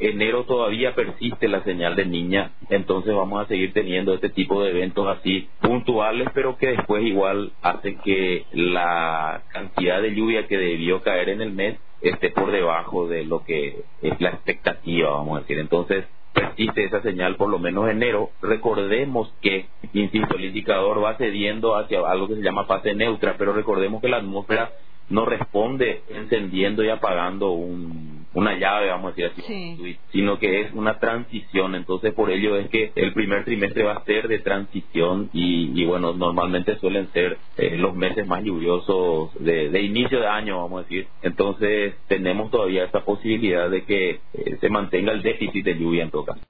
enero todavía persiste la señal de niña, entonces vamos a seguir teniendo este tipo de eventos así puntuales, pero que después igual hacen que la cantidad de lluvia que debió caer en el mes esté por debajo de lo que es la expectativa, vamos a decir. Entonces persiste esa señal por lo menos en enero. Recordemos que, insisto, el indicador va cediendo hacia algo que se llama fase neutra, pero recordemos que la atmósfera no responde encendiendo y apagando una llave, vamos a decir así, Sí. sino que es una transición. Entonces por ello es que el primer trimestre va a ser de transición y bueno, normalmente suelen ser los meses más lluviosos de inicio de año, vamos a decir. Entonces tenemos todavía esa posibilidad de que se mantenga el déficit de lluvia en todo caso.